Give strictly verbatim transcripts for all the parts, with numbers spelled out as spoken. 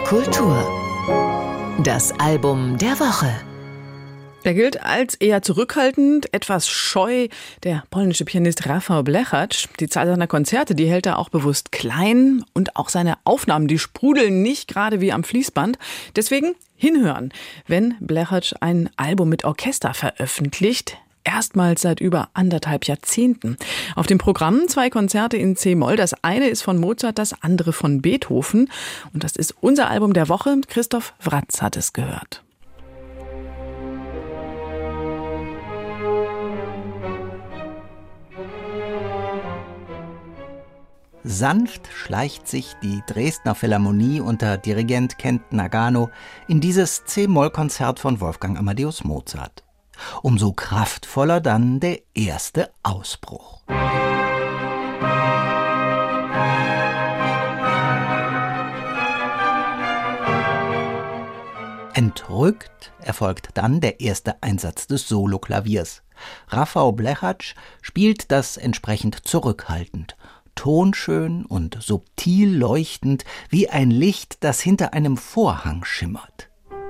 Kultur. Das Album der Woche. Er gilt als eher zurückhaltend, etwas scheu, der polnische Pianist Rafał Blechacz. Die Zahl seiner Konzerte, die hält er auch bewusst klein, und auch seine Aufnahmen, die sprudeln nicht gerade wie am Fließband. Deswegen hinhören, wenn Blechacz ein Album mit Orchester veröffentlicht. Erstmals seit über anderthalb Jahrzehnten. Auf dem Programm zwei Konzerte in C-Moll. Das eine ist von Mozart, das andere von Beethoven. Und das ist unser Album der Woche. Christoph Wratz hat es gehört. Sanft schleicht sich die Dresdner Philharmonie unter Dirigent Kent Nagano in dieses C-Moll-Konzert von Wolfgang Amadeus Mozart. Umso kraftvoller dann der erste Ausbruch. Entrückt erfolgt dann der erste Einsatz des Soloklaviers. Rafał Blechacz spielt das entsprechend zurückhaltend, tonschön und subtil leuchtend wie ein Licht, das hinter einem Vorhang schimmert.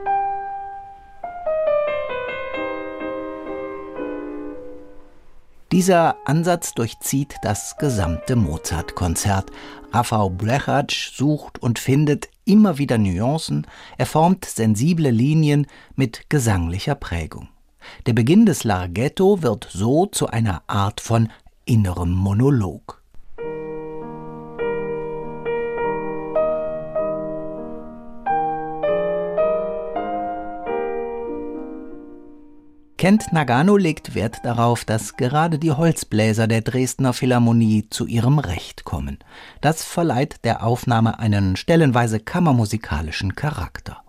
Dieser Ansatz durchzieht das gesamte Mozart-Konzert. Rafał Blechacz sucht und findet immer wieder Nuancen, er formt sensible Linien mit gesanglicher Prägung. Der Beginn des Larghetto wird so zu einer Art von innerem Monolog. Kent Nagano legt Wert darauf, dass gerade die Holzbläser der Dresdner Philharmonie zu ihrem Recht kommen. Das verleiht der Aufnahme einen stellenweise kammermusikalischen Charakter.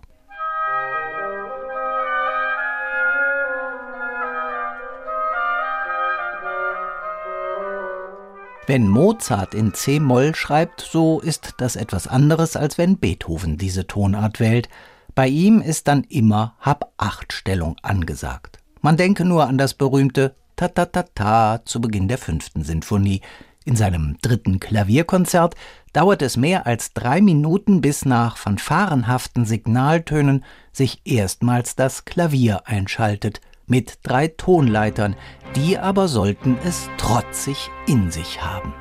Wenn Mozart in C-Moll schreibt, so ist das etwas anderes, als wenn Beethoven diese Tonart wählt. Bei ihm ist dann immer Hab-Acht-Stellung angesagt. Man denke nur an das berühmte Ta-Ta-Ta-Ta zu Beginn der fünften Sinfonie. In seinem dritten Klavierkonzert dauert es mehr als drei Minuten, bis nach fanfarenhaften Signaltönen sich erstmals das Klavier einschaltet, mit drei Tonleitern, die aber sollten es trotzig in sich haben.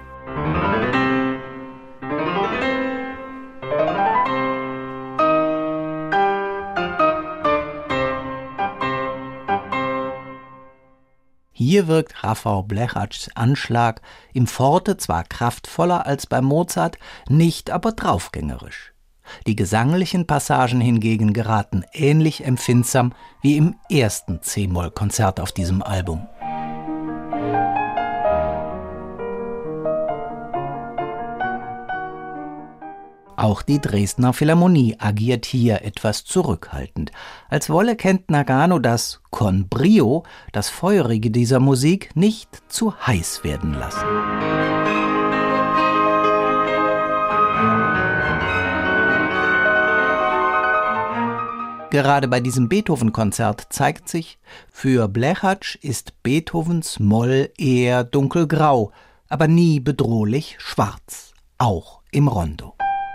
Hier wirkt Rafał Blechacz Anschlag im Forte zwar kraftvoller als bei Mozart, nicht aber draufgängerisch. Die gesanglichen Passagen hingegen geraten ähnlich empfindsam wie im ersten C-Moll-Konzert auf diesem Album. Auch die Dresdner Philharmonie agiert hier etwas zurückhaltend, als wolle Kent Nagano das Con Brio, das Feurige dieser Musik, nicht zu heiß werden lassen. Gerade bei diesem Beethoven-Konzert zeigt sich, für Blechacz ist Beethovens Moll eher dunkelgrau, aber nie bedrohlich schwarz, auch im Rondo.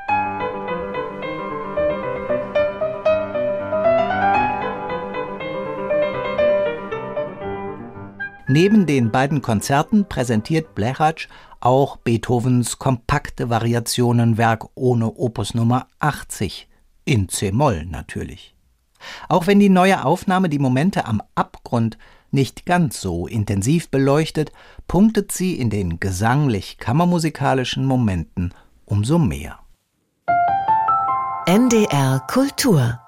Neben den beiden Konzerten präsentiert Blechacz auch Beethovens kompakte Variationenwerk ohne Opus Nummer achtzig, in C-Moll natürlich. Auch wenn die neue Aufnahme die Momente am Abgrund nicht ganz so intensiv beleuchtet, punktet sie in den gesanglich-kammermusikalischen Momenten umso mehr. N D R Kultur